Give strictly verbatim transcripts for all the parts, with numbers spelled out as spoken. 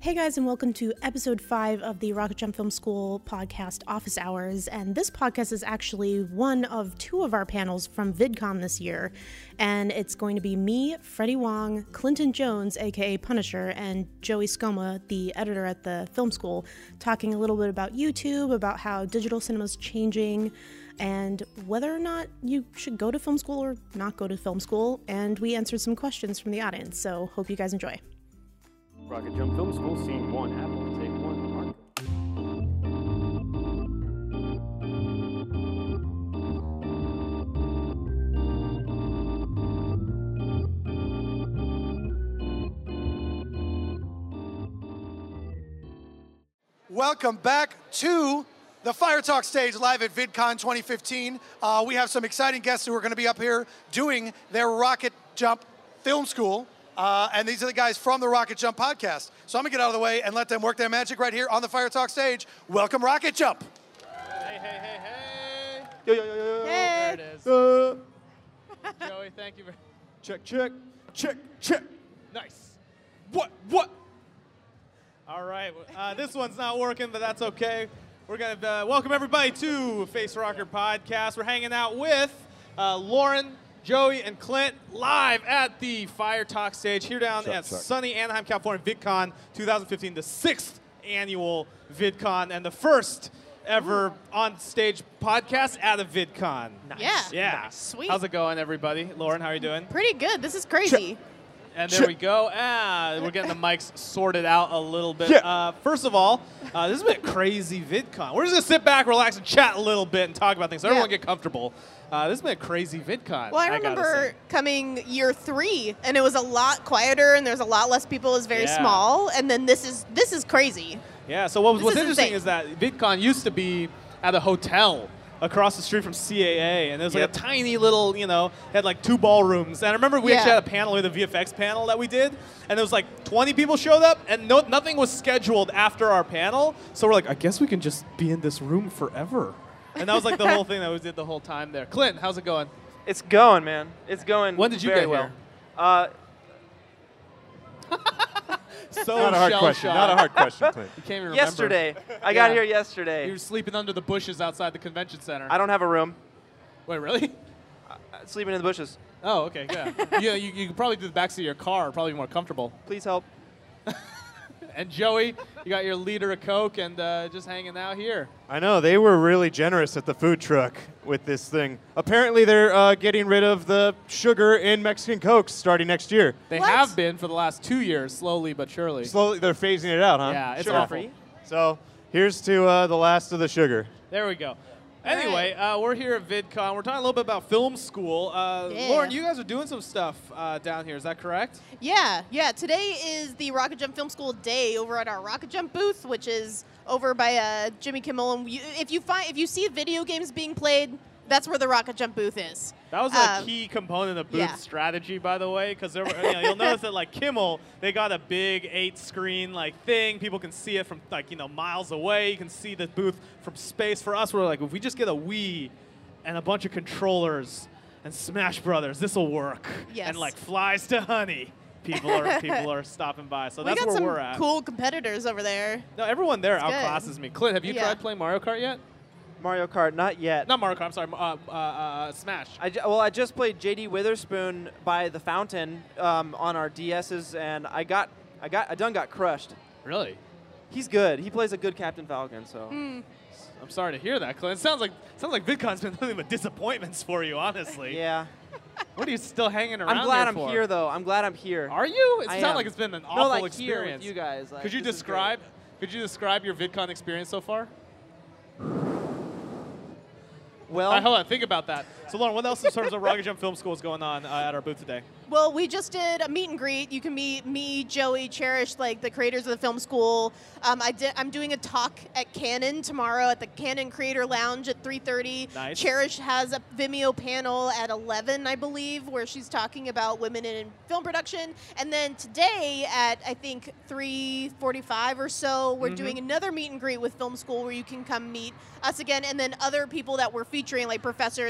Hey guys, and welcome to episode five of the Rocket Jump Film School podcast, Office Hours. And this podcast is actually one of two of our panels from VidCon this year. And it's going to be me, Freddie Wong, Clinton Jones, aka Punisher, and Joey Scoma, the editor at the film school, talking a little bit about YouTube, about how digital cinema is changing, and whether or not you should go to film school or not go to film school. And we answered some questions from the audience, so hope you guys enjoy. Rocket Jump Film School, Scene one, Apple, Take one, Mark. Welcome back to the Fire Talk stage live at VidCon twenty fifteen. Uh, we have some exciting guests who are going to be up here doing their Rocket Jump Film School. Uh, and these are the guys from the Rocket Jump podcast. So I'm going to get out of the way and let them work their magic right here on the Fire Talk stage. Welcome, Rocket Jump. Hey, hey, hey, hey. Yo, yo, yo, yo. There it is. Uh, Joey, thank you. For check, check, check, check. nice. What, what? All right. Uh, this one's not working, but that's okay. We're going to uh, welcome everybody to Face Rocker Podcast. We're hanging out with uh, Lauren, Joey, and Clint live at the Fire Talk stage here down Chuck, at Chuck. sunny Anaheim, California, VidCon twenty fifteen, the sixth annual VidCon and the first ever on-stage podcast at a VidCon. Nice. Yeah. Yeah. Nice. Sweet. How's it going, everybody? Lauren, how are you doing? Pretty good. This is crazy. And there we go. Ah, we're getting the mics sorted out a little bit. Yeah. Uh, first of all, uh, this has been a crazy VidCon. We're just going to sit back, relax, and chat a little bit and talk about things. So Yeah. everyone get comfortable. Uh, this has been a crazy VidCon. Well, I, gotta remember say. coming year three, and it was a lot quieter, and there's a lot less people. It was very Yeah. small, and then this is this is crazy. Yeah, so what was, This what's is interesting insane. is that VidCon used to be at a hotel across the street from C A A, and there was like Yep. a tiny little, you know, had like two ballrooms. And I remember we actually Yeah. had a panel, we had a V F X panel that we did, and there was like twenty people showed up, and no, nothing was scheduled after our panel. So we're like, I guess we can just be in this room forever. And that was like the whole thing that we did the whole time there. Clint, how's it going? It's going, man. It's going. When did you very get well. here? Uh, So Not a hard shell question. shocked. Not a hard question, Clint. You can't even remember. yesterday. I got Yeah. here You yesterday. were sleeping under the bushes outside the convention center. I don't have a room. Wait, really? Uh, sleeping in the bushes. Oh, okay, yeah. yeah, you, you could probably do the backseat of your car, probably more comfortable. Please help. And Joey, you got your liter of Coke and uh, just hanging out here. I know, they were really generous at the food truck with this thing. Apparently they're uh, getting rid of the sugar in Mexican Cokes starting next year. They What? have been for the last two years, slowly but surely. Slowly, they're phasing it out, huh? Yeah, it's Sugar awful. free. So here's to uh, the last of the sugar. There we go. Anyway, uh, we're here at VidCon. We're talking a little bit about film school. Uh, Yeah. Lauren, you guys are doing some stuff uh, down here. Is that correct? Yeah, yeah. Today is the Rocket Jump Film School day over at our Rocket Jump booth, which is over by uh, Jimmy Kimmel. And you, if you find if you see video games being played, that's where the Rocket Jump booth is. That was a Um, key component of booth yeah. strategy, by the way, because you know, you'll notice that like Kimmel, they got a big eight-screen like thing. People can see it from like you know miles away. You can see the booth from space. For us, we're like, if we just get a Wii and a bunch of controllers and Smash Brothers, this will work. Yes. And like flies to honey. People are people are stopping by, so we that's got where some we're at. cool competitors over there. No, everyone there It's good. outclasses me. Clint, have you Yeah. tried playing Mario Kart yet? Mario Kart, not yet. Not Mario Kart. I'm sorry. Uh, uh, uh, Smash. I ju- well, I just played J D Witherspoon by the fountain um, on our D S's, and I got, I got, I done got crushed. Really? He's good. He plays a good Captain Falcon. So Mm. I'm sorry to hear that, Clint. It sounds like sounds like VidCon's been nothing but disappointments for you, honestly. yeah. What are you still hanging around I'm glad here I'm for? here though. I'm glad I'm here. Are you? It I sounds am. like it's been an awful no, like experience. here with you guys. Like, could you this is great. describe? Could you describe your VidCon experience so far? Well, All right, hold on. Think about that. So, Lauren, what else in terms of Rocket Jump Film School is going on uh, at our booth today? Well, we just did a meet and greet. You can meet me, Joey, Cherish, like the creators of the film school. Um, I did, I'm doing a talk at Canon tomorrow at the Canon Creator Lounge at three thirty. Nice. Cherish has a Vimeo panel at eleven, I believe, where she's talking about women in film production. And then today at, I think, three forty-five or so, we're Mhm. doing another meet and greet with film school where you can come meet us again. And then other people that we're featuring, like professors. We have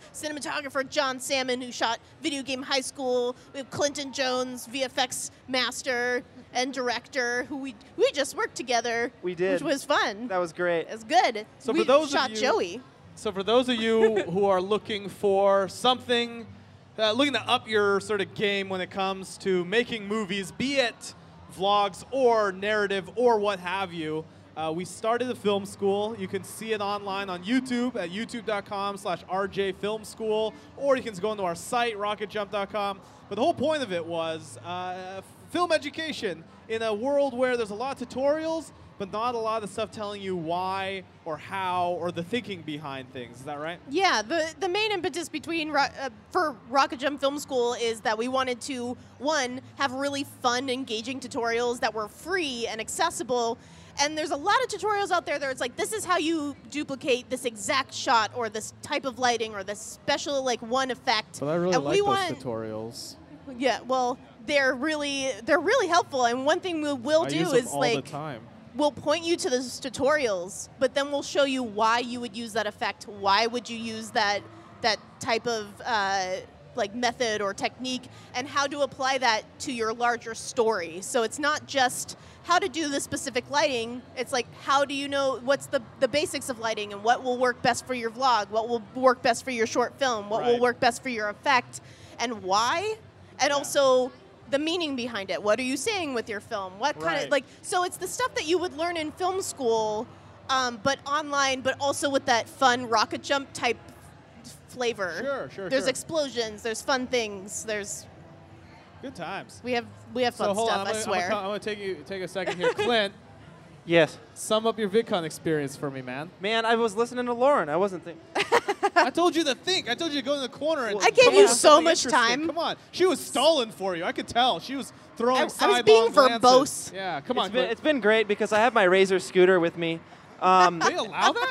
cinematographer John Salmon, who shot Video Game High School. We have Clinton Jones, V F X master and director, who we we just worked together. We did. Which was fun. That was great. It was good. So we for those shot of you, Joey. So for those of you who are looking for something, uh, looking to up your sort of game when it comes to making movies, be it vlogs or narrative or what have you, uh, we started a film school. You can see it online on YouTube at youtube.com slash RJ Film School, or you can go into our site, rocket jump dot com. But the whole point of it was uh, film education in a world where there's a lot of tutorials, but not a lot of stuff telling you why or how or the thinking behind things. Is that right? Yeah, the, the main impetus between ro- uh, for Rocket Jump Film School is that we wanted to, one, have really fun, engaging tutorials that were free and accessible. And there's a lot of tutorials out there that it's like, this is how you duplicate this exact shot or this type of lighting or this special like one effect. But I really and like we those want, tutorials. Yeah, well, they're really they're really helpful. And one thing we will I do use them is all like the time. we'll point you to those tutorials, but then we'll show you why you would use that effect. Why would you use that that type of uh, like method or technique, and how to apply that to your larger story. So it's not just how to do the specific lighting. It's like, how do you know what's the the basics of lighting and what will work best for your vlog, what will work best for your short film, what will Right. work best for your effect, and why, and also the meaning behind it. What are you saying with your film? What kind Right. of like? So it's the stuff that you would learn in film school, um, but online, but also with that fun rocket jump type flavor. Sure, sure, There's sure. explosions. There's fun things. There's Good times. we have we have So fun hold stuff. on, I'm I gonna, swear. I'm gonna, I'm gonna take you take a second here, Clint. Yes. Sum up your VidCon experience for me, man. Man, I was listening to Lauren. I wasn't thinking. I told you to think. I told you to go in the corner and I gave come you up with so something much interesting. time. Come on, she was stalling for you. I could tell. She was throwing I- I was sidelong being glances. verbose. Yeah, come It's on. been, Clint. it's been great because I have my Razor scooter with me. Um, They allow that?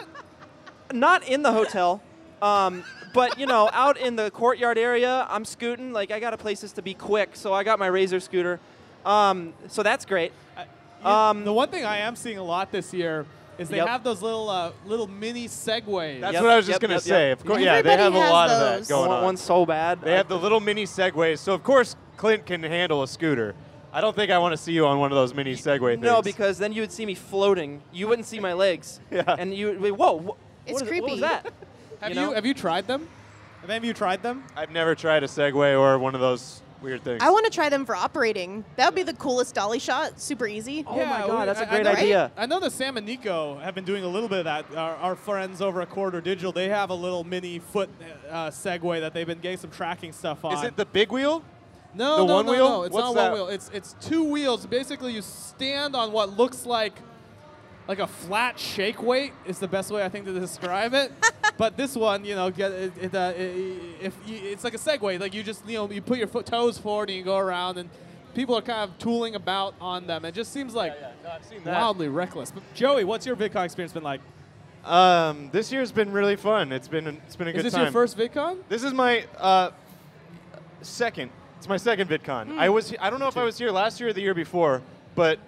not in the hotel, um, but you know, out in the courtyard area, I'm scooting. Like I got to places to be quick, so I got my Razor scooter. Um, so that's great. You- Um, the one thing I am seeing a lot this year is they Yep. have those little uh, little mini segways. That's Yep, what I was just yep, going to yep, say. yep. Of course, yeah, they Everybody have a has lot of those. that I going want on. one so bad. They have the little mini segways, so of course Clint can handle a scooter. I don't think I want to see you on one of those mini Segway things. No, because then you would see me floating. You wouldn't see my legs. Yeah. And you would be, whoa, wh- It's what, is, what creepy. was that? Have you you, know? have you tried them? Have any of you tried them? I've never tried a Segway or one of those weird things. I want to try them for operating. That would be the coolest dolly shot. Super easy. Oh my God, we- that's a I- I great know- idea. I know that Sam and Nico have been doing a little bit of that. Our, our friends over at Corridor Digital, they have a little mini foot uh, Segway that they've been getting some tracking stuff on. Is it the big wheel? No, The no, one no, wheel? no. It's What's not that? one wheel. It's it's two wheels. Basically, you stand on what looks like like a flat shake weight is the best way I think to describe it. But this one, you know, get it, it, uh, it, if you, it's like a Segway. Like you just you know you put your foot toes forward and you go around, and people are kind of tooling about on them. It just seems like No, I've seen that. wildly reckless. But Joey, what's your VidCon experience been like? Um, this year's been really fun. It's been it's been a Is good this time. your first VidCon? This is my uh, second. It's my second VidCon. Hmm. I was I don't know if I was here last year or the year before, but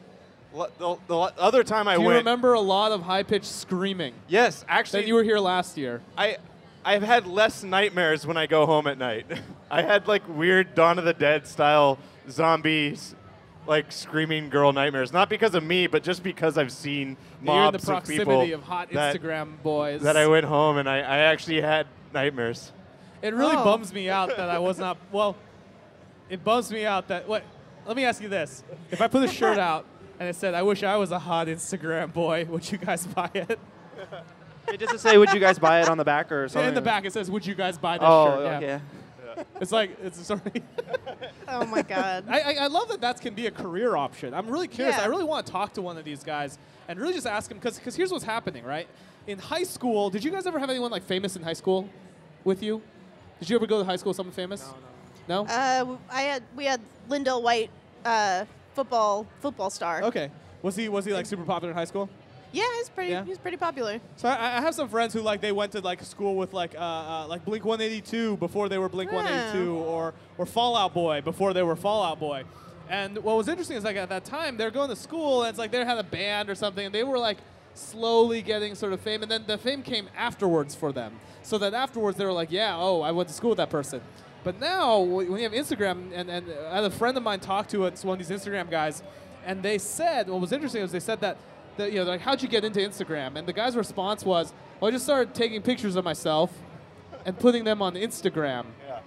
l- the, the l- other time I Do you went. remember a lot of high-pitched screaming? Yes, actually, Then you were here last year. I I've had less nightmares when I go home at night. I had like weird Dawn of the Dead style zombies, like screaming girl nightmares. Not because of me, but just because I've seen You're in the mobs of proximity people of hot that, Instagram boys. that I went home and I, I actually had nightmares. It really Oh. bums me out that I was not. Well, it bums me out that. What? Let me ask you this: if I put a shirt out and it said, "I wish I was a hot Instagram boy," would you guys buy it? Hey, just to say, would you guys buy it on the back or something? In the back, it says, "Would you guys buy this Oh, shirt?" okay. It's like it's sorry. Oh my God. I, I, I love that that can be a career option. I'm really curious. Yeah. I really want to talk to one of these guys and really just ask him because here's what's happening, right? In high school, did you guys ever have anyone like famous in high school with you? Did you ever go to high school with someone famous? No, no. Uh, w- I had we had Lindell White, uh, football football star. Okay. Was he was he like super popular in high school? Yeah, he's pretty. Yeah. He's pretty popular. So I, I have some friends who like they went to like school with like uh, uh, like Blink one eighty-two before they were Blink one eighty-two or or Fallout Boy before they were Fallout Boy. And what was interesting is like at that time they're going to school and it's like they had a band or something and they were like slowly getting sort of fame, and then the fame came afterwards for them. So that afterwards they were like, yeah, oh, I went to school with that person. But now when you have Instagram, and, and I had a friend of mine talk to it, one of these Instagram guys, and they said, what was interesting was they said that, that you know, like, how'd you get into Instagram? And the guy's response was, well, I just started taking pictures of myself and putting them on Instagram. Yeah.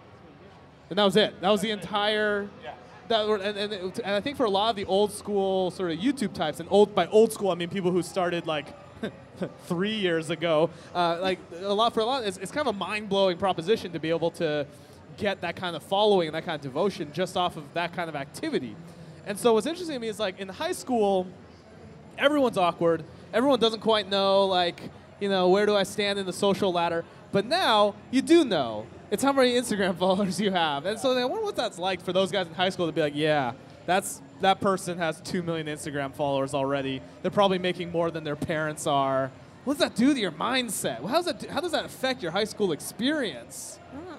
And that was it. That was the entire. Yeah. That were, and, and, it, and I think for a lot of the old school sort of YouTube types, and old by old school I mean people who started like three years ago, uh, like a lot for a lot, it's, it's kind of a mind-blowing proposition to be able to get that kind of following and that kind of devotion just off of that kind of activity. And so what's interesting to me is like in high school, everyone's awkward. Everyone doesn't quite know like you know where do I stand in the social ladder. But now you do know. It's how many Instagram followers you have. And so I wonder what that's like for those guys in high school to be like, yeah, that's that person has two million Instagram followers already. They're probably making more than their parents are. What does that do to your mindset? How does that, do, how does that affect your high school experience?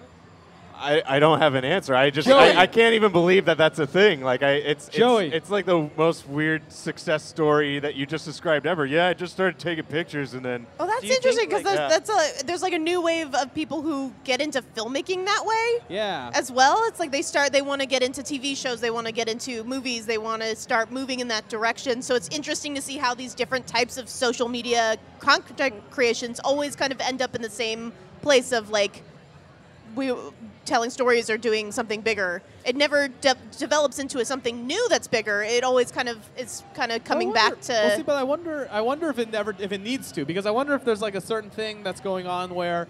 I, I don't have an answer. I just Joey. I, I can't even believe that that's a thing. Like I it's Joey. it's it's like the most weird success story that you just described ever. Yeah, I just started taking pictures and then. Oh, that's Do you think, interesting because like, that's, yeah. that's a there's like a new wave of people who get into filmmaking that way. Yeah. As well, it's like they start they want to get into T V shows, they want to get into movies, they want to start moving in that direction. So it's interesting to see how these different types of social media content creations always kind of end up in the same place of like we telling stories or doing something bigger. It never de- develops into a something new that's bigger. It always kind of is kind of coming I wonder- back to. Well, see, but I wonder. I wonder if it never, if it needs to, because I wonder if there's like a certain thing that's going on where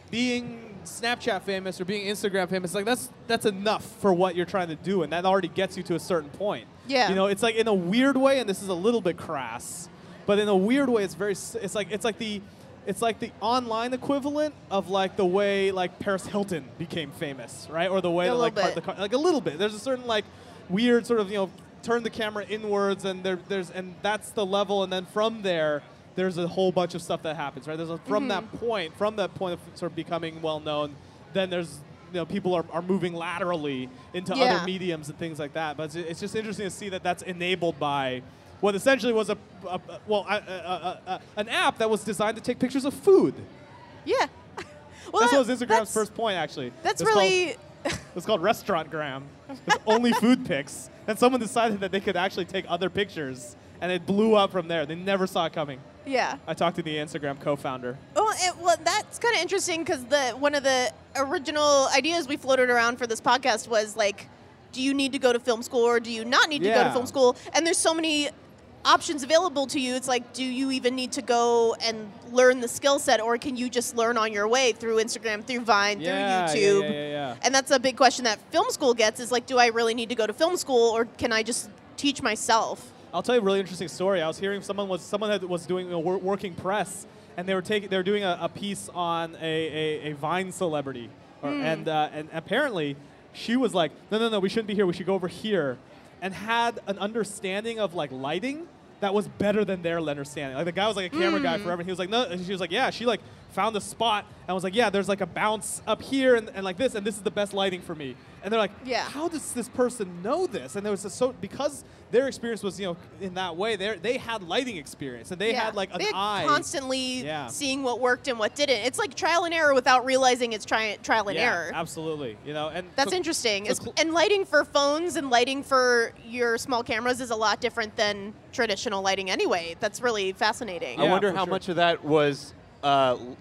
being Snapchat famous or being Instagram famous, like that's that's enough for what you're trying to do, and that already gets you to a certain point. Yeah. You know, it's like in a weird way, and this is a little bit crass, but in a weird way, it's very. s- It's like it's like the. It's like the online equivalent of like the way like Paris Hilton became famous, right? Or the way A that little like car- bit. the car- like a little bit. There's a certain like weird sort of you know turn the camera inwards and there there's and that's the level, and then from there there's a whole bunch of stuff that happens, right? There's a, from that point from that point of sort of becoming well known, then there's you know people are, are moving laterally into Yeah. other mediums and things like that. But it's, it's just interesting to see that that's enabled by what essentially was a, a, a well a, a, a, a, an app that was designed to take pictures of food. Yeah. Well, That's that- what was Instagram's that's- first point, actually. That's It's called- really. It's called Restaurantgram. It's only food pics. And someone decided that they could actually take other pictures, and it blew up from there. They never saw it coming. Yeah. I talked to the Instagram co-founder. Well, it, well, that's kind of interesting because the one of the original ideas we floated around for this podcast was like, do you need to go to film school or do you not need to go to Yeah. film school? And there's so many options available to you. It's like, do you even need to go and learn the skill set, or can you just learn on your way through Instagram, through Vine, Yeah, through yeah, YouTube? yeah, yeah, yeah. And that's a big question that film school gets is like, do I really need to go to film school, or can I just teach myself? I'll tell you a really interesting story. I was hearing someone was someone that was doing a wor- working press, and they were taking they were doing a, a piece on a, a, a Vine celebrity, or, and uh, and apparently she was like, no, no, no, we shouldn't be here. We should go over here, and had an understanding of like lighting that was better than their understanding. Like the guy was like a camera guy forever, and he was like, no, and she was like, yeah, she like found a spot and was like, yeah, there's like a bounce up here and, and like this, and this is the best lighting for me. And they're like, Yeah. how does this person know this? And there was a, so because their experience was you know in that way, they they had lighting experience and they Yeah. had like an They had eye. constantly Yeah. seeing what worked and what didn't. It's like trial and error without realizing it's tri- trial and yeah, error. absolutely. You know, and That's so- interesting. so It's- cl- and lighting for phones and lighting for your small cameras is a lot different than traditional lighting anyway. That's really fascinating. I Yeah, wonder for how sure. much of that was, uh, l-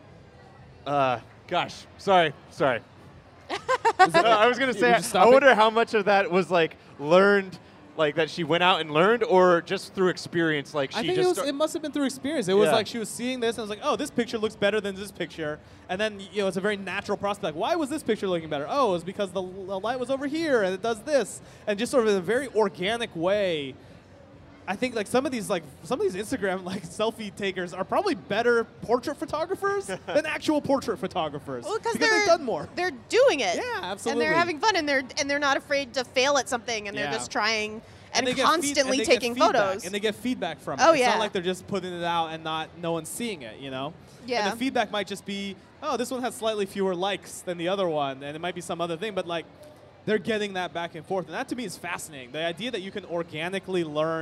uh, gosh, sorry, sorry. No, I was gonna You say, were just I stopping? wonder how much of that was like learned, like that she went out and learned, or just through experience, like she I think it, just. was, start- it must have been through experience. It was Yeah. like she was seeing this and was like, oh, this picture looks better than this picture. And then, you know, it's a very natural process. Like, why was this picture looking better? Oh, it was because the, the light was over here and it does this. And just sort of in a very organic way, I think like some of these like some of these Instagram like selfie takers are probably better portrait photographers than actual portrait photographers Well, because they're they've done more. They're doing it. Yeah, And absolutely. they're having fun, and they're and they're not afraid to fail at something, and they're Yeah. just trying and, they get feed- constantly and they get taking feedback, photos. and they get feedback from it. Oh, It's yeah. not like they're just putting it out and not no one's seeing it, you know? Yeah. And the feedback might just be, oh, this one has slightly fewer likes than the other one, and it might be some other thing, but like they're getting that back and forth, and that to me is fascinating. The idea that you can organically learn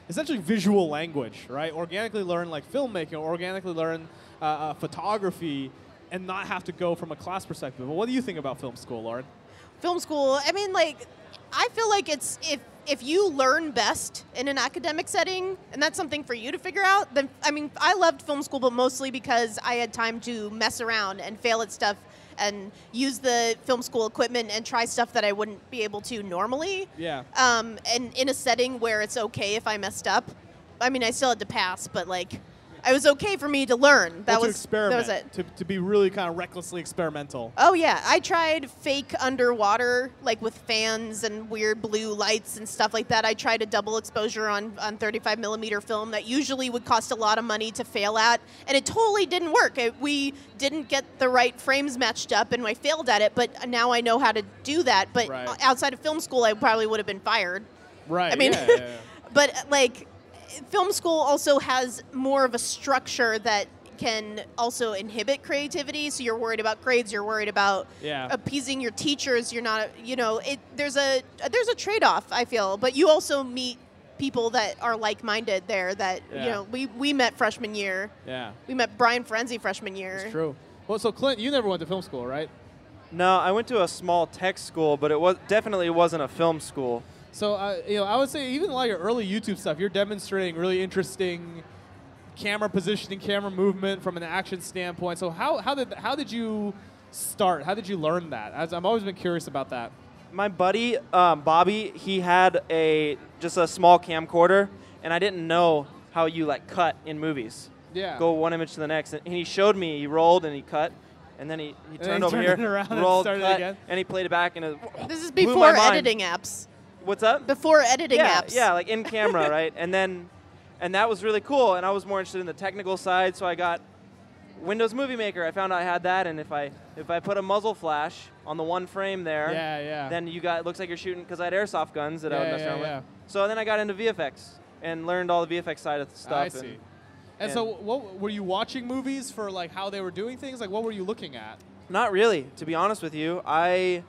essentially visual language, right? Organically learn like filmmaking, organically learn uh, uh, photography, and not have to go from a class perspective. But what do you think about film school, Lauren? Film school, I mean, like, I feel like it's if if you learn best in an academic setting, and that's something for you to figure out, then, I mean, I loved film school, but mostly because I had time to mess around and fail at stuff and use the film school equipment and try stuff that I wouldn't be able to normally. Yeah. Um, and in a setting where it's okay if I messed up. I mean, I still had to pass, but, like, it was okay for me to learn. That Well, to was experiment, that was it. To, to be really kind of recklessly experimental. Oh yeah, I tried fake underwater, like with fans and weird blue lights and stuff like that. I tried a double exposure on, on thirty-five millimeter film that usually would cost a lot of money to fail at, and it totally didn't work. It, we didn't get the right frames matched up, and I failed at it. But now I know how to do that. But Right. outside of film school, I probably would have been fired. Right. I mean, yeah, yeah, yeah. but like, film school also has more of a structure that can also inhibit creativity. So you're worried about grades. You're worried about Yeah. appeasing your teachers. You're not, you know, it. There's a there's a trade-off, I feel. But you also meet people that are like-minded there. That Yeah. you know, we we met freshman year. Yeah. We met Brian Frenzy freshman year. It's true. Well, so Clint, you never went to film school, right? No, I went to a small tech school, but it was definitely wasn't a film school. So, uh, you know, I would say even a lot of your early YouTube stuff, you're demonstrating really interesting camera positioning, camera movement from an action standpoint. So, how, how did how did you start? How did you learn that? As I've always been curious about that. My buddy um, Bobby, he had a just a small camcorder, and I didn't know how you like cut in movies. Yeah. Go one image to the next, and he showed me. He rolled and he cut, and then he, he then turned he over turned here, it around and rolled, started cut, again? and he played it back, and it This is blew my before mind. editing apps. What's up? Before editing yeah, apps. Yeah, like in camera, right? And then, and that was really cool. And I was more interested in the technical side, so I got Windows Movie Maker. I found out I had that, and if I if I put a muzzle flash on the one frame there, Yeah, yeah. then you got it looks like you're shooting because I had airsoft guns that I would Yeah, mess yeah, around yeah. with. So then I got into V F X and learned all the V F X side of the stuff. I and- see. And, so, what were you watching movies for, like how they were doing things? Like, what were you looking at? Not really, to be honest with you. I,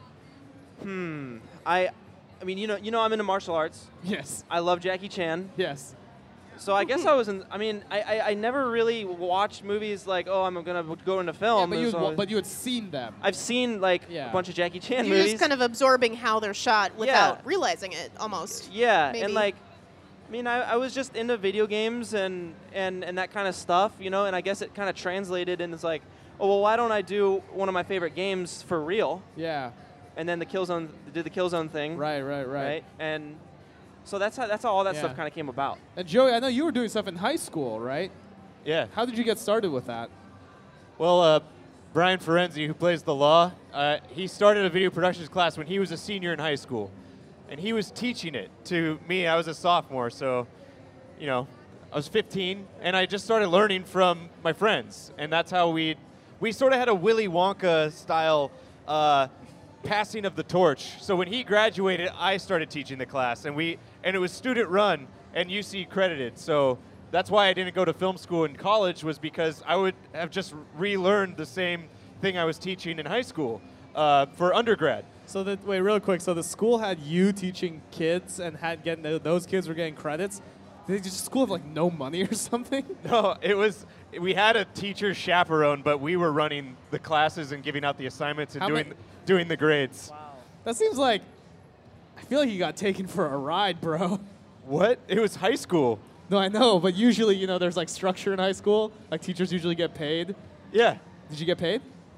hmm, I, I mean, you know, you know, I'm into martial arts. Yes. I love Jackie Chan. Yes. So I guess I was in. I mean, I, I, I never really watched movies like, oh, I'm gonna go into Yeah, film. but you so had, but you had seen them. I've seen like Yeah. a bunch of Jackie Chan You're movies. just kind of absorbing how they're shot without Yeah. realizing it, almost. yeah, maybe. and like, I mean, I, I was just into video games and, and, and that kind of stuff, you know. And I guess it kind of translated, and it's like, oh well, why don't I do one of my favorite games for real? Yeah. And then the Killzone did the Killzone thing, Right. Right. Right. right? And so that's how that's how all that Yeah. stuff kind of came about. And Joey, I know you were doing stuff in high school, right? Yeah. How did you get started with that? Well, uh, Brian Ferenzi, who plays the Law, uh, he started a video productions class when he was a senior in high school. And he was teaching it to me. I was a sophomore, so, you know, I was fifteen, and I just started learning from my friends. And that's how we, we sort of had a Willy Wonka style uh, passing of the torch. So when he graduated, I started teaching the class, and we, and it was student run and U C credited. So that's why I didn't go to film school in college, was because I would have just relearned the same thing I was teaching in high school uh, for undergrad. So that wait, real quick. So the school had you teaching kids, and had getting those kids were getting credits. Did they just school have like no money or something? No, it was, we had a teacher chaperone, but we were running the classes and giving out the assignments and How doing many- doing the grades. That seems like, I feel like you got taken for a ride, bro. What? It was high school. No, I know, but usually, you know, there's like structure in high school. Like teachers usually get paid. Yeah. Did you get paid?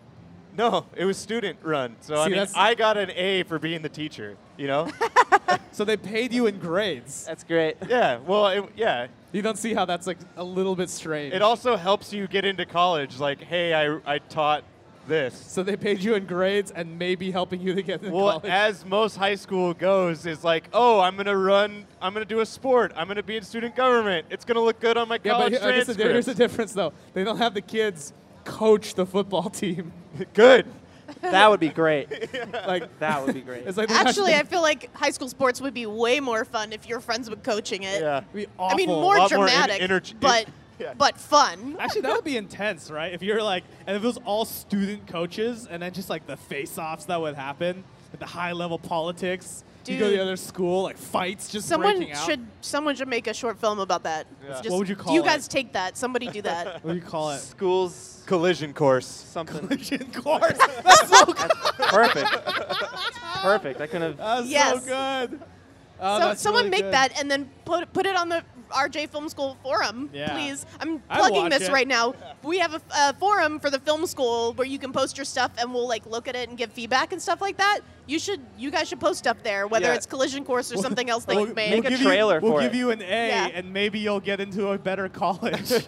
No, it was student run. So I See, mean, that's- I got an A for being the teacher, you know? So they paid you in grades. That's great. Yeah, well, it, yeah. You don't see how that's like a little bit strange. It also helps you get into college. Like, hey, I, I taught this. So they paid you in grades and maybe helping you to get into Well, college. as most high school goes, is like, oh, I'm gonna run, I'm gonna do a sport, I'm gonna be in student government. It's gonna look good on my yeah, college but here- I guess the- transcript. here's the difference, though. They don't have the kids coach the football team. Good. That would be great. Like That would be great. it's like they Actually, I have feel like high school sports would be way more fun if your friends were coaching it. Yeah. to be I mean, awful. more lot more in- dramatic, energy- but Yeah. but fun. Actually, that would be intense, right? If you're like, and if it was all student coaches, and then just like the face-offs that would happen. at the high level politics. You Dude. go to the other school, like fights just Someone breaking out. should someone should make a short film about that. It's just- What would you call You it? guys take that. Somebody do that. What do you call it? Schools, Collision course. something. Collision course. Perfect. Perfect. I couldn't have. That's Yes. so good. Oh, so that's someone really make good. that and then put put it on the R J Film School forum, Yeah. please. I'm I'd plugging watch this it. right now. We have a, a forum for the film school where you can post your stuff and we'll like look at it and give feedback and stuff like that. You should, you guys should post stuff there, whether Yeah. it's Collision Course or something else that We'll- you've we'll made. Make a give trailer you, We'll for give it. you an A, Yeah. and maybe you'll get into a better college.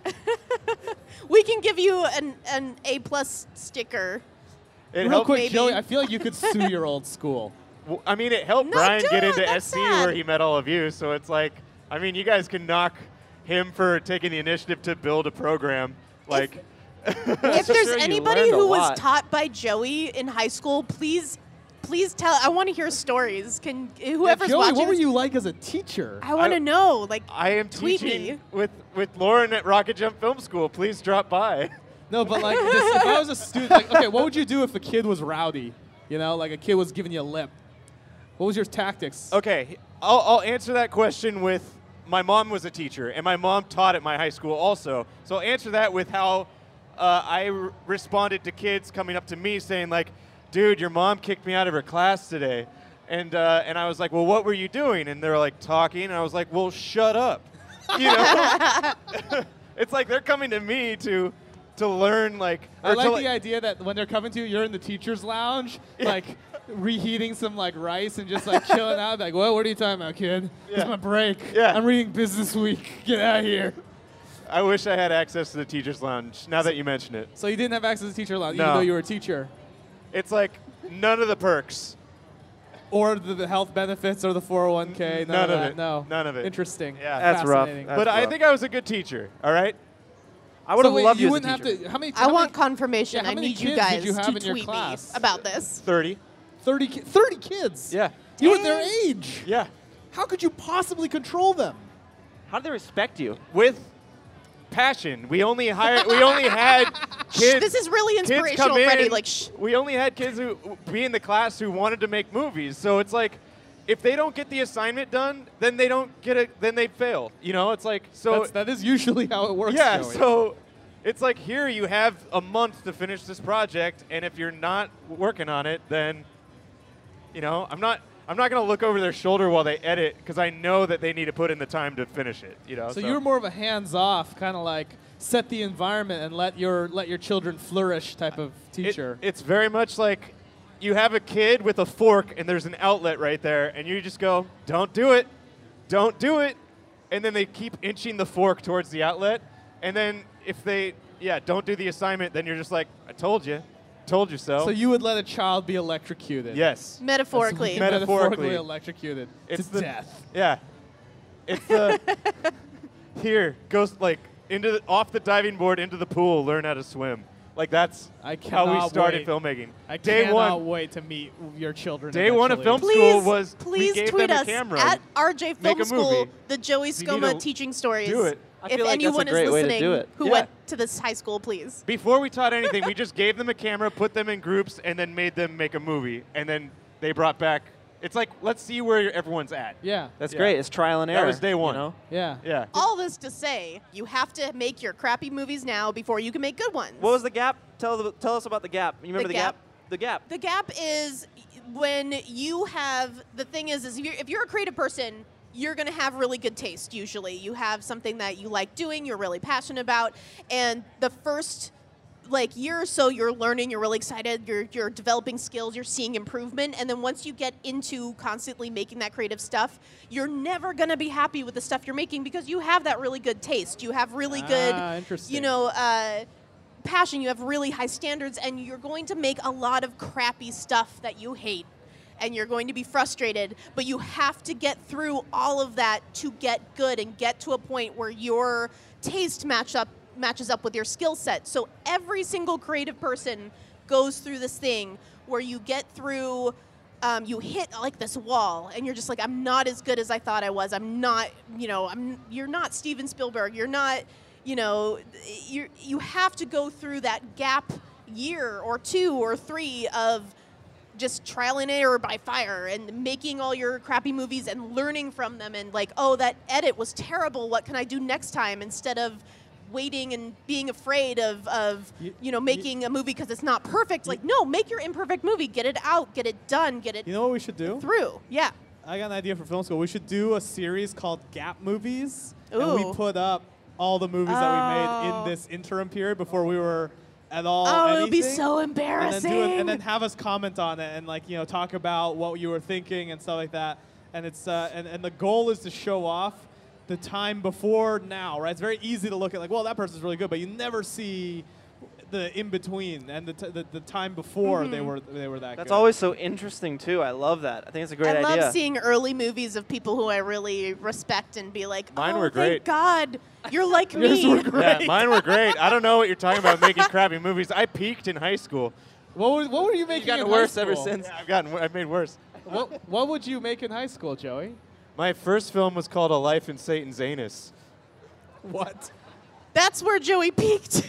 We can give you an an A plus sticker. It Real helped. quick, maybe. Joey, I feel like you could sue your old school. w- I mean, it helped No, Brian do get it. into That's S C sad. where he met all of you. So it's like, I mean, you guys can knock him for taking the initiative to build a program. Like, If there's sure you anybody learned a who was lot. taught by Joey in high school, please, please tell. I want to hear stories. Can whoever's Joey, watching? what were this- you like as a teacher? I want I- to know. Like, I am tweet teaching me. with with Lauren at Rocket Jump Film School. Please drop by. No, but like, this, if I was a student, like, okay, what would you do if a kid was rowdy? You know, like a kid was giving you a lip. What was your tactics? Okay, I'll, I'll answer that question with my mom was a teacher, and my mom taught at my high school also. So I'll answer that with how uh, I r- responded to kids coming up to me saying like, "Dude, your mom kicked me out of her class today," and uh, and I was like, "Well, what were you doing?" And they're like talking, and I was like, "Well, shut up," you know. It's like they're coming to me to to learn like. I or to, like like the idea that when they're coming to you, you're in the teacher's lounge, like reheating some like rice and just like chilling out. Like, well, what are you talking about, kid? Yeah. It's my break. Yeah. I'm reading Business Week. Get out of here. I wish I had access to the teachers' lounge. Now that you mention it, So you didn't have access to the teacher lounge, even No. though you were a teacher, it's like none of the perks. or the, the health benefits, or the four oh one k. None, None of that. it. No. None of it. Interesting. Yeah. That's rough. Fascinating. That's But I rough. think I was a good teacher. All right. I would have so wait, loved you you as a wouldn't have teacher. to. How many? I how want many, confirmation. yeah, how I many need you kids guys did you have to in your tweet class? me about this. Thirty. thirty, ki- thirty kids. Yeah. You were their age. Yeah. How could you possibly control them? How do they respect you? With passion. We only hired. We only had kids. This is really kids come inspirational, in, Freddie. Like, shh. We only had kids who be in the class who wanted to make movies. So it's like, if they don't get the assignment done, then they don't get it. Then they fail. You know, it's like so. That's, that is usually how it works. yeah. Joey. So it's like here you have a month to finish this project, and if you're not working on it, then you know I'm not. I'm not going to look over their shoulder while they edit because I know that they need to put in the time to finish it. You know. So you're more of a hands-off, kind of like set the environment and let your let your children flourish type of It- teacher. it's very much like you have a kid with a fork and there's an outlet right there, and you just go, "Don't do it, don't do it," and then they keep inching the fork towards the outlet, and then if they, yeah, don't do the assignment, then you're just like, "I told you, told you so." So you would let a child be electrocuted. yes, Metaphorically. Meta- Metaphorically Metaphorically. electrocuted It's to the- death. yeah, it's the here goes like into the, off the diving board into the pool, learn how to swim. Like that's I how cannot we started wait. filmmaking. I Day cannot one, wait to meet your children. Day one of eventually. film school Please, was please we gave tweet them a us camera. at R J Make Film a School, movie. the Joey You need Scoma to teaching stories. do it. I If feel like that's a anyone great is way to listening do it. who Yeah. went to this high school, please. Before we taught anything, we just gave them a camera, put them in groups, and then made them make a movie. And then they brought back. It's like let's see where everyone's at. Yeah. That's Yeah. great. It's trial and That error. was day one. You know? Yeah. Yeah. All this to say, you have to make your crappy movies now before you can make good ones. What was the gap? Tell the, tell us about the gap. You remember the, gap? The gap. The gap is when you have the thing is is if you're, if you're a creative person, you're going to have really good taste usually. You have something that you like doing, you're really passionate about, and the first like year or so you're learning, you're really excited, you're you're developing skills, you're seeing improvement, and then once you get into constantly making that creative stuff, you're never going to be happy with the stuff you're making because you have that really good taste. You have really good Ah, interesting. you know uh passion, you have really high standards, and you're going to make a lot of crappy stuff that you hate. And you're going to be frustrated, but you have to get through all of that to get good and get to a point where your taste match up matches up with your skill set. So every single creative person goes through this thing where you get through um, you hit like this wall and you're just like, I'm not as good as I thought I was. I'm not, you know, I'm you're not Steven Spielberg. You're not, you know, you you have to go through that gap year or two or three of just trial and error by fire and making all your crappy movies and learning from them and like, oh, that edit was terrible. What can I do next time? Instead of waiting and being afraid of, of you, you know, making you, a movie because it's not perfect. Like, no, make your imperfect movie. Get it out. Get it done. Get it You know what we should do? Through. Yeah. I got an idea for film school. We should do a series called Gap Movies. Ooh. And we put up all the movies oh. that we made in this interim period before we were at all Oh, anything. it would be so embarrassing. And then, do it, and then have us comment on it and like you know talk about what you were thinking and stuff like that. And it's uh, and and the goal is to show off the time before now, right? It's very easy to look at like, well, that person's really good, but you never see the in between and the t the, the time before mm-hmm. they were they were that. That's good. always so interesting too. I love that. I think it's a great I idea. I love seeing early movies of people who I really respect and be like, Mine oh, were great. Thank God, you're like me. Yours were great. Yeah, mine were great. I don't know what you're talking about making crappy movies. I peaked in high school. What were, what were you making? You've gotten in worse high ever school? since. Yeah, I've gotten I've made worse. what What would you make in high school, Joey? My first film was called A Life in Satan's Anus. What? That's where Joey peaked.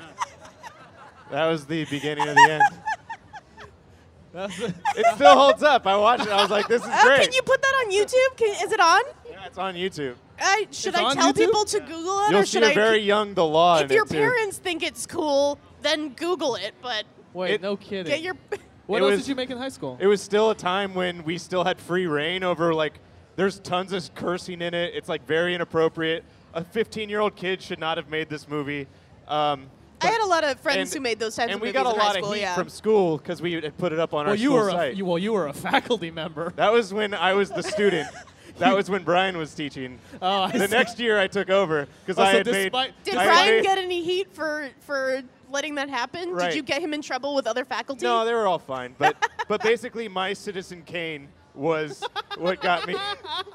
That was the beginning of the end. That's the It still holds up. I watched it. I was like, this is Oh, great. can you put that on YouTube? Can, is it on? Yeah, it's on YouTube. I, should It's I on tell YouTube? people to Google it, You'll or see should a I? very young The Law if in your it, too. parents think it's cool, then Google it. But Wait, It- no kidding. get your. what It else was- did you make in high school? It was still a time when we still had free reign over, like, there's tons of cursing in it. It's, like, very inappropriate. A fifteen-year-old kid should not have made this movie. Um, I had a lot of friends and- who made those types and of we movies got a in high lot school. of heat yeah. from school because we had put it up on well, our you school were a, site. you, well, you were a faculty member. That was when I was the student. That was when Brian was teaching. Oh, I the see. next year I took over because Oh, I so had made. despite- Did I had Brian made- get any heat for for letting that happen? Right. Did you get him in trouble with other faculty? No, they were all fine. But but basically, my Citizen Kane was what got me.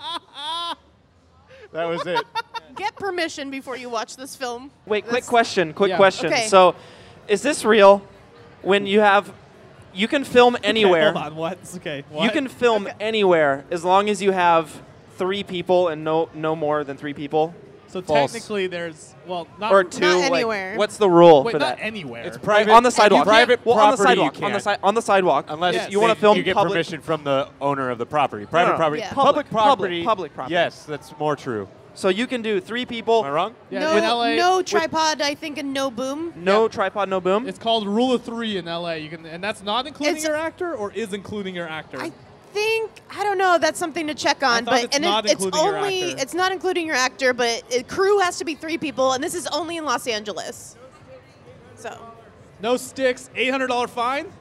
That was it. Get permission before you watch this film. Wait, quick This- question. Quick Yeah. question. Okay. So, is this real? When you have, you can film anywhere. Okay, hold on. What? Okay. What? You can film Okay. anywhere as long as you have three people and no no more than three people. So False. technically, there's well, not Or two. like, anywhere. what's the rule Wait, for not that? anywhere. It's Like, private on the sidewalk. Private well, on the property, you sidewalk. On the can't. si on the sidewalk. Unless Yes. you want to they- film you get public. permission from the owner of the property. Private no. property. Yeah. Public, Public, public, property. public property. Yes, that's more true. So you can do three people. Am I wrong? Yeah, no, in L A, no tripod, I think, and no boom. No Yeah. tripod, no boom. It's called Rule of Three in L A. You can, and that's not including It's- your actor, or is including your actor. I think I don't know. That's something to check on. thought but it's and not it, it's including your only actor. it's not including your actor, but it, crew has to be three people, and this is only in Los Angeles. So No sticks. Eight hundred dollar fine.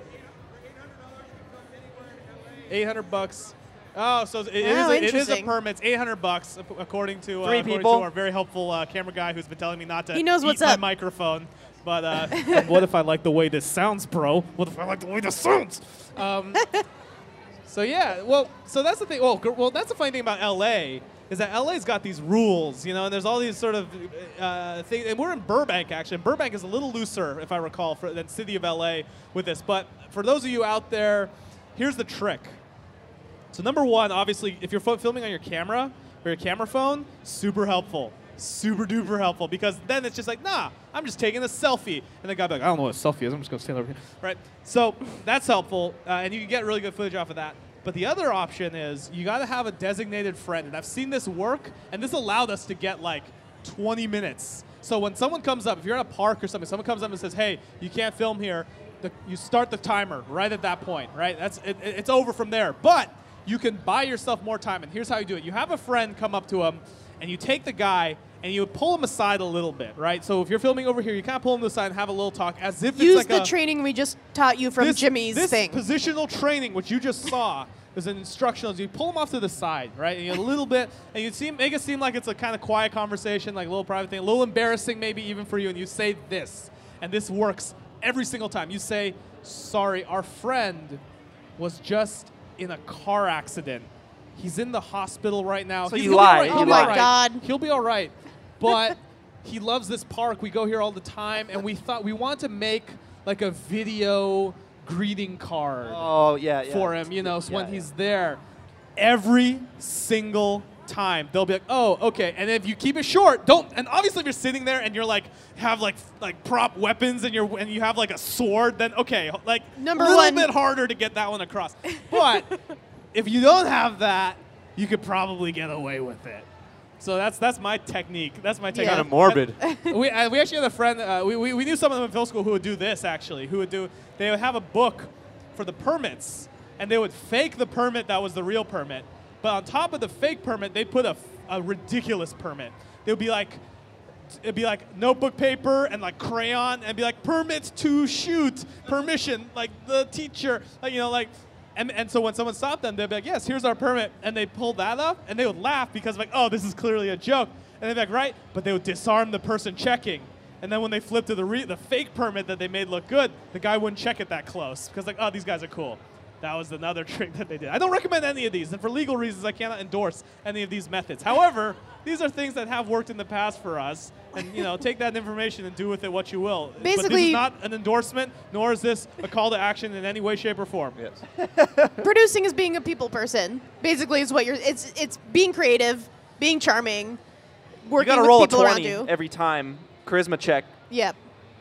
Eight hundred bucks. Oh, so it is, Oh, a, it is a interesting. permit. It's eight hundred bucks, ap- according to uh, Three according people? to our very helpful uh, camera guy who's been telling me not to He knows eat what's my up. microphone. But uh, what if I like the way this sounds, bro? What if I like the way this sounds? Um, so yeah, well, so that's the thing. Well, gr- well, that's the funny thing about L A is that L A's got these rules, you know, and there's all these sort of uh, things. And we're in Burbank, actually. And Burbank is a little looser, if I recall, for, than City of L A with this. But for those of you out there, here's the trick. So number one, obviously, if you're fo- filming on your camera or your camera phone, super helpful. Super duper helpful, because then it's just like, nah, I'm just taking a selfie. And the guy be like, I don't know what a selfie is. I'm just going to stand over here. Right? So that's helpful, uh, and you can get really good footage off of that. But the other option is you got to have a designated friend. And I've seen this work, and this allowed us to get like twenty minutes. So when someone comes up, if you're at a park or something, someone comes up and says, hey, you can't film here, the, you start the timer right at that point, right? That's it, it- it's over from there. But you can buy yourself more time, and here's how you do it. You have a friend come up to him, and you take the guy, and you pull him aside a little bit, right? So if you're filming over here, you kind of pull him aside and have a little talk as if use it's like the a, training we just taught you from this, Jimmy's this thing. positional training, which you just saw, is an instructional. You pull him off to the side, right? And you a little bit, and you seem, make it seem like it's a kind of quiet conversation, like a little private thing, a little embarrassing maybe even for you, and you say this, and this works every single time. You say, sorry, our friend was just in a car accident. He's in the hospital right now. So He's you gonna be lie. all right. You He'll be lie. all right. God. He'll be all right. But he loves this park. We go here all the time, and we thought we want to make like a video greeting card Oh yeah, yeah. for him, you know, so when Yeah, he's there. Every single time, they'll be like, oh, okay. And if you keep it short, don't. And obviously, if you're sitting there and you're like have like like prop weapons and you're and you have like a sword, then okay, like Number a little one. bit harder to get that one across. But if you don't have that, you could probably get away with it. So that's that's my technique. That's my technique. Kind of morbid. we, uh, we actually had a friend, uh, we, we, we knew some of them in film school who would do this, actually, who would do, they would have a book for the permits, and they would fake the permit that was the real permit. But on top of the fake permit, they'd put a, a ridiculous permit. They would be like, it'd be like notebook paper and like crayon, and be like, permits to shoot, permission, like the teacher, like, you know, like, And, and so when someone stopped them, they'd be like, yes, here's our permit. And they pulled that up, and they would laugh because, like, oh, this is clearly a joke. And they'd be like, right. But they would disarm the person checking. And then when they flipped to the re- the fake permit that they made look good, the guy wouldn't check it that close because, like, oh, these guys are cool. That was another trick that they did. I don't recommend any of these. And for legal reasons, I cannot endorse any of these methods. However, these are things that have worked in the past for us. And, you know, take that information and do with it what you will. But this Basically- is not an endorsement, nor is this a call to action in any way, shape, or form. Yes. Producing is being a people person. Basically, is what you're. It's it's being creative, being charming, You working got to with roll a people around twenty you. every time. Charisma check. Yep.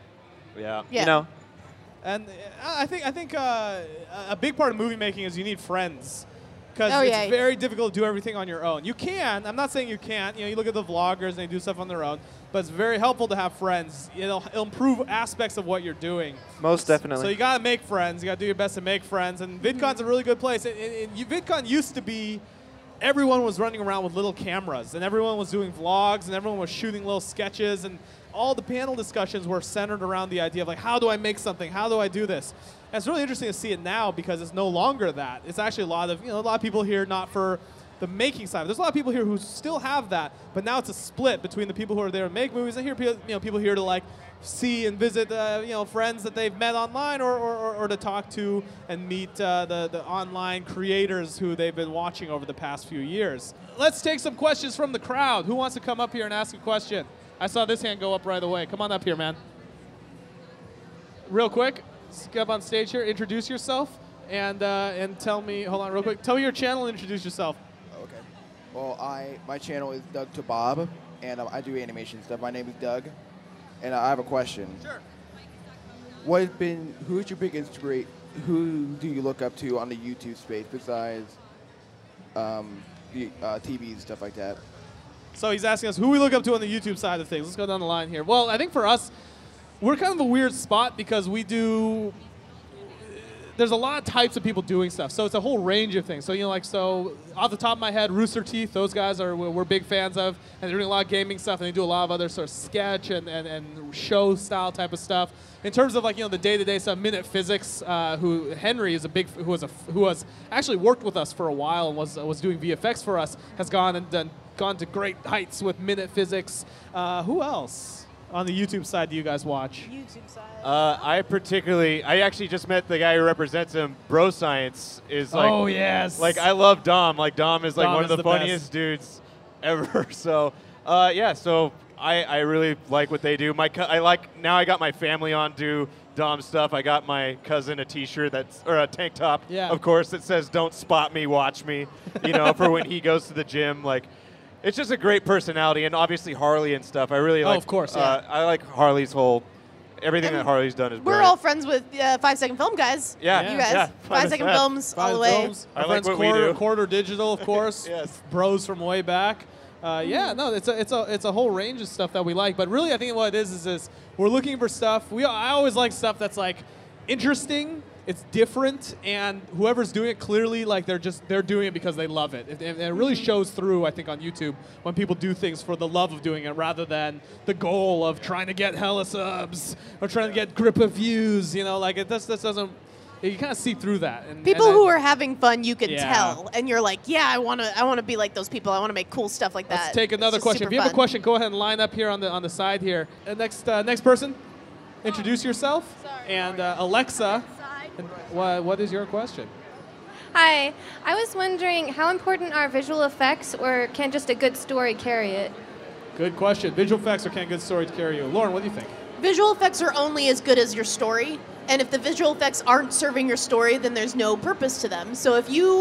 Yeah. Yeah. You know. And uh, I think I think uh, a big part of movie making is you need friends, because Oh, it's yeah. very difficult to do everything on your own. You can. I'm not saying you can't. You know, you look at the vloggers and they do stuff on their own, but it's very helpful to have friends. It'll, it'll improve aspects of what you're doing. Most definitely. So you gotta make friends. You gotta do your best to make friends. And VidCon's a really good place. And, and, and you- VidCon used to be, everyone was running around with little cameras, and everyone was doing vlogs, and everyone was shooting little sketches, and all the panel discussions were centered around the idea of like, how do I make something? How do I do this? And it's really interesting to see it now because it's no longer that. It's actually a lot of, you know, a lot of people here not for the making side. There's a lot of people here who still have that, but now it's a split between the people who are there to make movies and here, you know, people here to like see and visit, uh, you know, friends that they've met online, or, or, or, or to talk to and meet uh, the, the online creators who they've been watching over the past few years. Let's take some questions from the crowd. Who wants to come up here and ask a question? I saw this hand go up right away. Come on up here, man. Real quick, get up on stage here, introduce yourself, and uh, and tell me, hold on real quick, tell me your channel and introduce yourself. Okay. Well, I my channel is Doug to Bob, and um, I do animation stuff. My name is Doug, and I have a question. Sure. What has been? Who's your big inspiration? Who do you look up to on the YouTube space besides um, the, uh, T V and stuff like that? So he's asking us who we look up to on the YouTube side of things. Let's go down the line here. Well, I think for us, we're kind of a weird spot because we do, there's a lot of types of people doing stuff. So it's a whole range of things. So, you know, like, so off the top of my head, Rooster Teeth, those guys are, we're, we're big fans of, and they're doing a lot of gaming stuff, and they do a lot of other sort of sketch and, and, and show style type of stuff. In terms of like, you know, the day-to-day stuff, Minute Physics, uh, who Henry is a big, who was a, who was actually worked with us for a while and was, uh, was doing V F X for us, has gone and done, gone to great heights with Minute Physics. Uh, who else on the YouTube side do you guys watch? YouTube side. Uh, I particularly, I actually just met the guy who represents him. Bro Science is like, Oh, yes. like I love Dom. Like Dom is like Dom one is of the, the best. funniest dudes ever. So, uh, yeah. So I, I really like what they do. My co- I like now. I got my family on do Dom stuff. I got my cousin a T-shirt that's or a tank top, Yeah. of course, that says "Don't spot me, watch me." You know, for when he goes to the gym. Like, it's just a great personality, and obviously Harley and stuff. I really Oh, like. of course, Uh, I like Harley's whole. Everything And that Harley's done is We're brilliant. all friends with uh, Five Second Film guys. Yeah, You guys. yeah. Five Second Yeah. Films all the way. Films. I Our like friends what we Quarter, do. Quarter Digital, of course. Yes. Bros from way back. Uh, yeah, no, it's a, it's a it's a whole range of stuff that we like. But really, I think what it is is, is we're looking for stuff. We I always like stuff that's like interesting. It's different, and whoever's doing it clearly, like they're just they're doing it because they love it. It, it it really shows through, I think, on YouTube when people do things for the love of doing it, rather than the goal of trying to get hella subs or trying to get grip of views. You know, like it this this doesn't. You kind of see through that. And, People and who then- are having fun, you can Yeah. tell, and you're like, yeah, I want to, I want to be like those people. I want to make cool stuff like that. Let's take It's another just question. super If you have a fun. question, go ahead and line up here on the on the side here. Uh, next uh, next person, introduce yourself. And uh, Alexa, and wha- what is your question? Hi, I was wondering how important are visual effects, or can just a good story carry it? Good question. Visual effects or can good stories carry you? Lauren, what do you think? Visual effects are only as good as your story, and if the visual effects aren't serving your story, then there's no purpose to them. So if you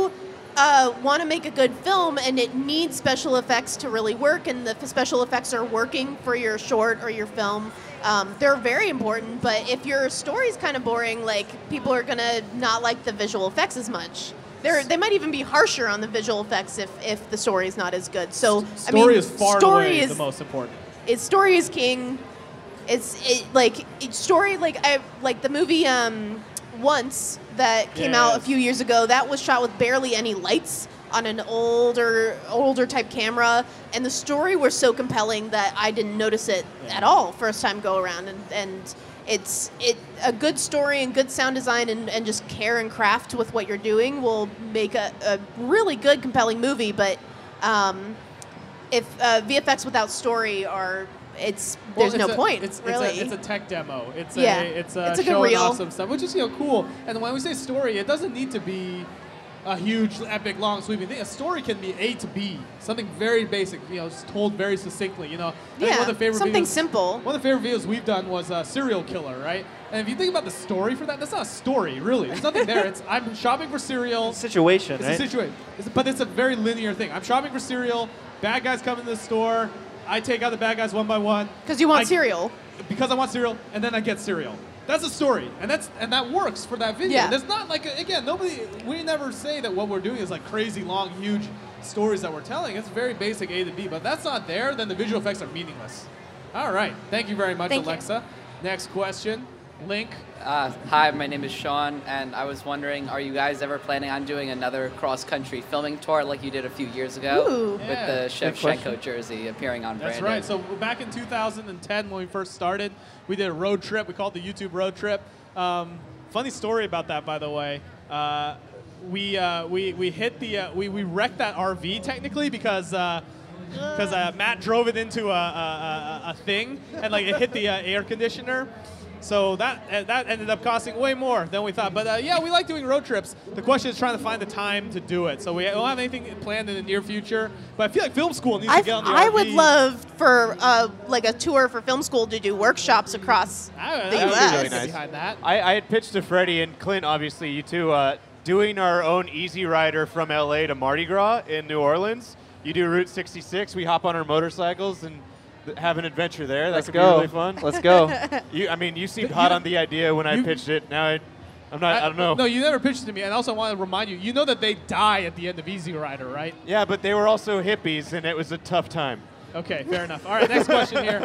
uh, want to make a good film and it needs special effects to really work, and the f- special effects are working for your short or your film, um, they're very important. But if your story's kind of boring, like, people are gonna not like the visual effects as much. They're, they might even be harsher on the visual effects if, if the story is not as good. So Story I mean, is far and story away is the most important. It's story is king. It's it, like it's story like I like the movie um, Once that came out a Yes. few years ago. That was shot with barely any lights on an older older type camera, and the story was so compelling that I didn't notice it Yeah. at all first time go around. And, and it's it a good story and good sound design and, and just care and craft with what you're doing will make a, a really good compelling movie. But um, if uh, V F X without story are it's Well, there's no it's a- point It's, really. it's, a, it's a tech demo. It's Yeah. a it's a It's like a showing reel. off some stuff, which is you know cool. And when we say story, it doesn't need to be a huge, epic, long, sweeping thing. A story can be A to B, something very basic. You know, just told very succinctly. You know, I think Yeah, one of the favorite something videos, simple. One of the favorite videos we've done was uh, Serial Killer, right? And if you think about the story for that, that's not a story, really. There's nothing there. It's I'm shopping for cereal. Situation, It's right? a situation. It's, but it's a very linear thing. I'm shopping for cereal. Bad guys come into the store. I take out the bad guys one by one. Because you want I- cereal. Because I want cereal, and then I get cereal. That's a story, and that's and that works for that video. Yeah. There's not like a, again, nobody. We never say that what we're doing is like crazy long, huge stories that we're telling. It's very basic A to B, but if that's not there, then the visual effects are meaningless. All right, thank you very much, Thank you. Alexa. Next question, Link. Uh, hi, my name is Sean, and I was wondering, are you guys ever planning on doing another cross-country filming tour like you did a few years ago Ooh. with Yeah. the Good question. Shevchenko jersey appearing on That's Brandon? right. So back in two thousand ten, when we first started, we did a road trip. We called it the YouTube road trip. Um, funny story about that, by the way. Uh, we, uh, we we hit the uh, we we wrecked that R V technically because. Uh, Because uh, Matt drove it into a, a, a, a thing and like it hit the uh, air conditioner, so that uh, that ended up costing way more than we thought. But uh, yeah, we like doing road trips. The question is trying to find the time to do it. So we don't have anything planned in the near future. But I feel like film school needs I, to get on the I R V. would love for uh, like a tour for film school to do workshops across I, the that would U be S. really nice. Behind that. I, I had pitched to Freddie and Clint, obviously you two, uh, doing our own Easy Rider from L A to Mardi Gras in New Orleans. You do Route sixty-six. We hop on our motorcycles and th- have an adventure there. That Let's could go. be really fun. Let's go. You, I mean, you seemed You hot know- on the idea when I you- pitched it. Now I, I'm not. I, don't know. No, you never pitched it to me. And also, I want to remind you, you know that they die at the end of Easy Rider, right? Yeah, but they were also hippies, and it was a tough time. Okay, fair enough. All right, next question here.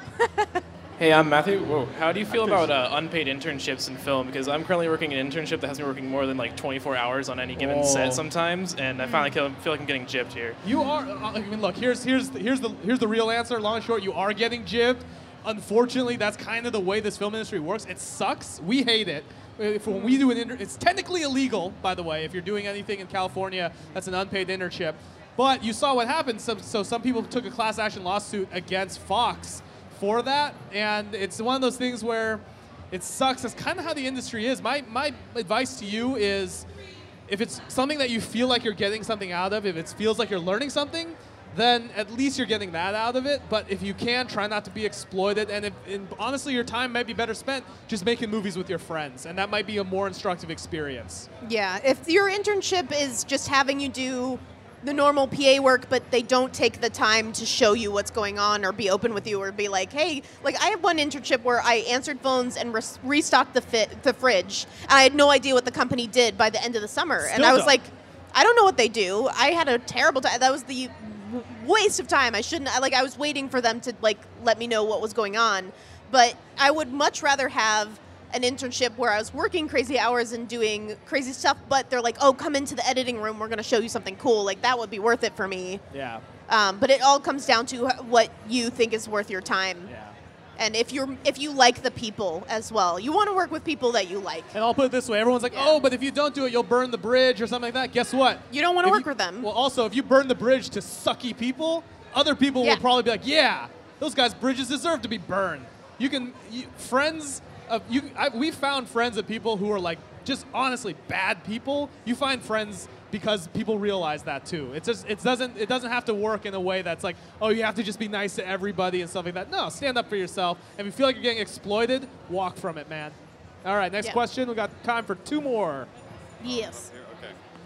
Hey, I'm Matthew. Whoa. How do you feel about uh, unpaid internships in film? Because I'm currently working an internship that has me working more than like twenty-four hours on any given Oh. set sometimes, and I finally feel, feel like I'm getting gypped here. You are. uh, I mean, look. Here's here's the, here's the here's the real answer. Long and short, you are getting jibbed. Unfortunately, that's kind of the way this film industry works. It sucks. We hate it. If when we do an inter- it's technically illegal, by the way. If you're doing anything in California, that's an unpaid internship. But you saw what happened. So, so some people took a class action lawsuit against Fox for that, and it's one of those things where it sucks. That's kind of how the industry is. My my advice to you is, if it's something that you feel like you're getting something out of, if it feels like you're learning something, then at least you're getting that out of it. But if you can, try not to be exploited. And, if, and honestly, your time might be better spent just making movies with your friends, and that might be a more instructive experience. Yeah, if your internship is just having you do the normal P A work, but they don't take the time to show you what's going on or be open with you or be like, hey, like I have one internship where I answered phones and res- restocked the fit, the fridge. And I had no idea what the company did by the end of the summer. and Still I was don't. like, I don't know what they do. I had a terrible time. That was the w- waste of time. I shouldn't, I, like I was waiting for them to like let me know what was going on. But I would much rather have an internship where I was working crazy hours and doing crazy stuff, but they're like, oh, come into the editing room, we're going to show you something cool. Like, that would be worth it for me. Yeah. Um, but it all comes down to what you think is worth your time. Yeah. And if you're if you like the people as well. You want to work with people that you like. And I'll put it this way. Everyone's like, oh, but if you don't do it, you'll burn the bridge or something like that. Guess what? You don't want to If work you- with them. Well, also, if you burn the bridge to sucky people, other people Yeah. will probably be like, yeah, those guys' bridges deserve to be burned. You can, you, friends of, you, I, we found friends of people who are like, just honestly bad people. You find friends because people realize that too. It's just, it doesn't, it doesn't have to work in a way that's like, oh, you have to just be nice to everybody and stuff like that. No, stand up for yourself. And if you feel like you're getting exploited, walk from it, man. All right, next Yeah. question. We got time for two more. Yes.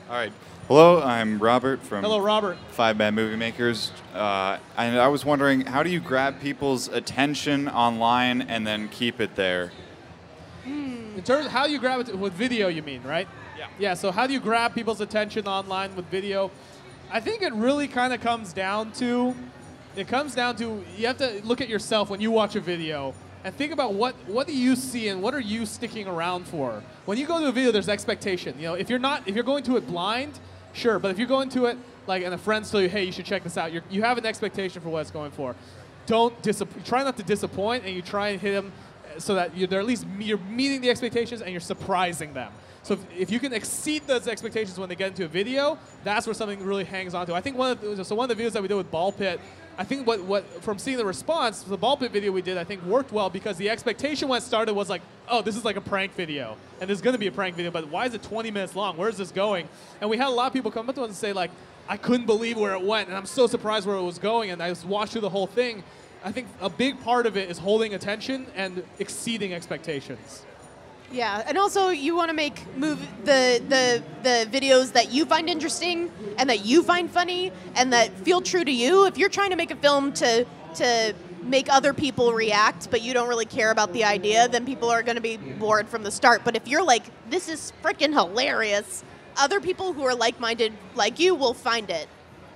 All right. Hello, I'm Robert from Hello, Robert. Five Bad Movie Makers. Uh, and I was wondering, how do you grab people's attention online and then keep it there? In terms of how you grab it with video, you mean, right? Yeah. Yeah, so how do you grab people's attention online with video? I think it really kind of comes down to, it comes down to, you have to look at yourself when you watch a video and think about what, what do you see and what are you sticking around for? When you go to a video, there's expectation. You know, if you're not, if you're going to it blind, sure, but if you're going to it, like, and a friend's tell you, hey, you should check this out, you're, you have an expectation for what it's going for. Don't disapp- try not to disappoint, and you try and hit them so that you're, they're at least you're meeting the expectations and you're surprising them. So if, if you can exceed those expectations when they get into a video, that's where something really hangs on to. I think one of the, so one of the videos that we did with Ball Pit, I think what, what from seeing the response, the Ball Pit video we did, I think worked well because the expectation when it started was like, oh, this is like a prank video. And there's going to be a prank video, but why is it twenty minutes long? Where is this going? And we had a lot of people come up to us and say, like, I couldn't believe where it went, and I'm so surprised where it was going, and I just watched through the whole thing. I think a big part of it is holding attention and exceeding expectations. Yeah, and also you want to make move the, the the videos that you find interesting and that you find funny and that feel true to you. If you're trying to make a film to to make other people react, but you don't really care about the idea, then people are going to be bored from the start. But if you're like, this is freaking hilarious, other people who are like-minded like you will find it.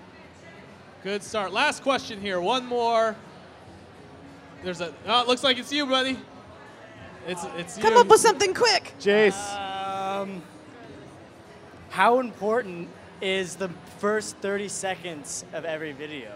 Good start. Last question here. One more. There's a. Oh, it looks like it's you, buddy. It's it's Come you. up with something quick. Jace. Um, how important is the first thirty seconds of every video?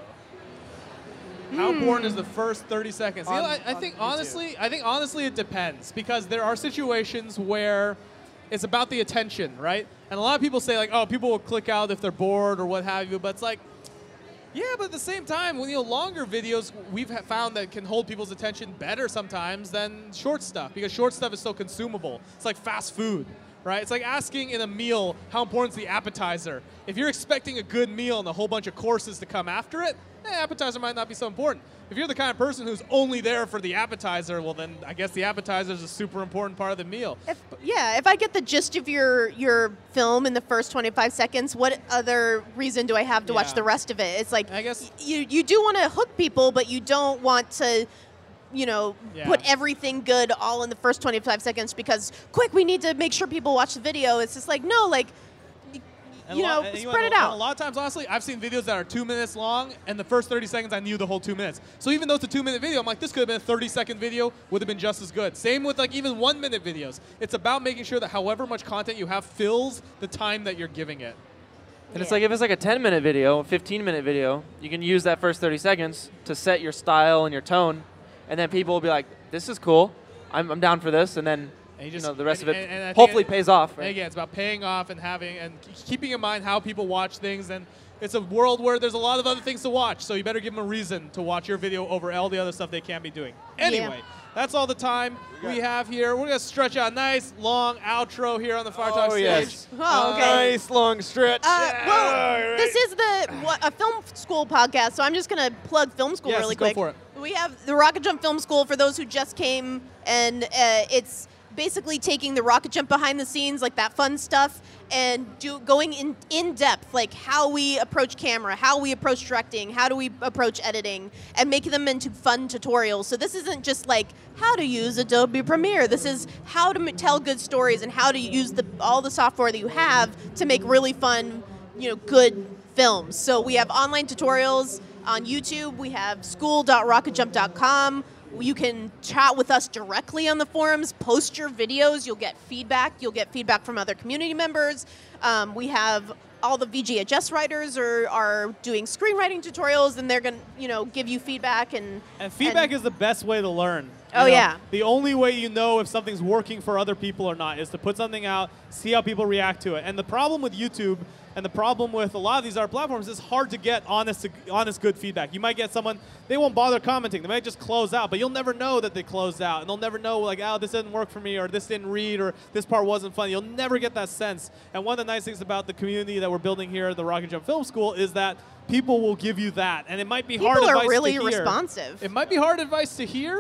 How important is the first thirty seconds? You know, On- I, I on think YouTube. honestly, I think honestly it depends because there are situations where it's about the attention, right? And a lot of people say like, oh, people will click out if they're bored or what have you, but it's like, yeah, but at the same time, when you know longer videos, we've ha- found that can hold people's attention better sometimes than short stuff because short stuff is so consumable. It's like fast food, right? It's like asking in a meal how important is the appetizer. If you're expecting a good meal and a whole bunch of courses to come after it, eh, appetizer might not be so important. If you're the kind of person who's only there for the appetizer, well then I guess the appetizer is a super important part of the meal. If, yeah, if I get the gist of your your film in the first twenty-five seconds, what other reason do I have to watch Yeah. the rest of it? It's like I guess you you do want to hook people, but you don't want to, you know, Yeah. put everything good all in the first twenty-five seconds because quick, we need to make sure people watch the video. It's just like no, like y- And you a lot- know, and spread know, it out. A lot of times, honestly, I've seen videos that are two minutes long, and the first thirty seconds, I knew the whole two minutes. So even though it's a two-minute video, I'm like, this could have been a thirty-second video, would have been just as good. Same with like even one-minute videos. It's about making sure that however much content you have fills the time that you're giving it. And it's like if it's like a ten minute video, fifteen minute video, you can use that first thirty seconds to set your style and your tone, and then people will be like, this is cool, I'm, I'm down for this, and then And you you just- know, the rest and- of it and- and I think hopefully it- pays off. And Right? again, it's about paying off and having and k- keeping in mind how people watch things. And it's a world where there's a lot of other things to watch, so you better give them a reason to watch your video over all the other stuff they can't be doing. Anyway, that's all the time we have here. We're gonna stretch out a nice long outro here on the Fire Talk Oh, stage. yes. Oh, okay. Nice long stretch. Uh, well, this is the what, a film school podcast, so I'm just going to plug film school Yes, really go quick. for it. We have the Rocket Jump Film School for those who just came, and uh, it's basically taking the rocket jump behind the scenes, like that fun stuff, and do, going in, in depth, like how we approach camera, how we approach directing, how do we approach editing, and making them into fun tutorials. So this isn't just like how to use Adobe Premiere. This is how to m- tell good stories and how to use the, all the software that you have to make really fun, you know, good films. So we have online tutorials on YouTube. We have school dot rocket jump dot com. You can chat with us directly on the forums, post your videos, you'll get feedback, you'll get feedback from other community members. Um, we have all the V G H S writers are, are doing screenwriting tutorials, and they're going to, you know, give you feedback. And, And feedback and- is the best way to learn. Oh, You know, yeah. The only way you know if something's working for other people or not is to put something out, see how people react to it. And the problem with YouTube and the problem with a lot of these other platforms is hard to get honest, honest, good feedback. You might get someone, they won't bother commenting. They might just close out, but you'll never know that they closed out. And they'll never know, like, oh, this didn't work for me, or this didn't read, or this part wasn't funny. You'll never get that sense. And one of the nice things about the community that we're building here at the Rocket Jump Film School is that people will give you that. And it might be hard People are advice really to hear. responsive. It might be hard advice to hear,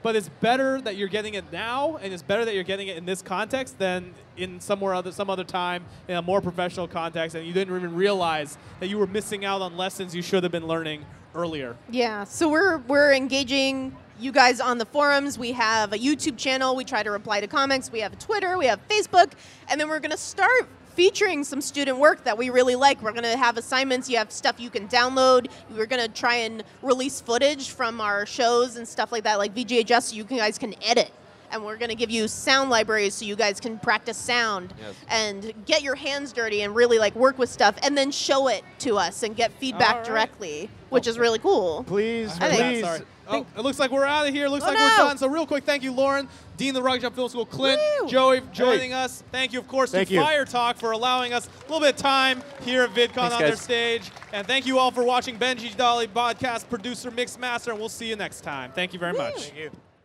but it's better that you're getting it now, and it's better that you're getting it in this context than in somewhere other, some other time in a more professional context, and you didn't even realize that you were missing out on lessons you should have been learning earlier. Yeah, so we're we're engaging you guys on the forums. We have a YouTube channel. We try to reply to comments. We have a Twitter. We have Facebook. And then we're going to start featuring some student work that we really like. We're going to have assignments. You have stuff you can download. We're going to try and release footage from our shows and stuff like that, like V G H S, so you guys can edit. And we're going to give you sound libraries so you guys can practice sound Yes. and get your hands dirty and really like work with stuff and then show it to us and get feedback All right. directly, which is really cool. Please, I think- please. Sorry. Oh, it looks like we're out of here. Looks Oh, like no. we're done. So real quick, thank you, Lauren, Dean of the Rocket Jump Film School, Clint, Woo. Joey for joining us. Thank you, of course, Thank to you. Fire Talk for allowing us a little bit of time here at VidCon Thanks, on their guys. stage. And thank you all for watching. Benji Dolly, podcast producer, mix master, and we'll see you next time. Thank you very much. Thank you.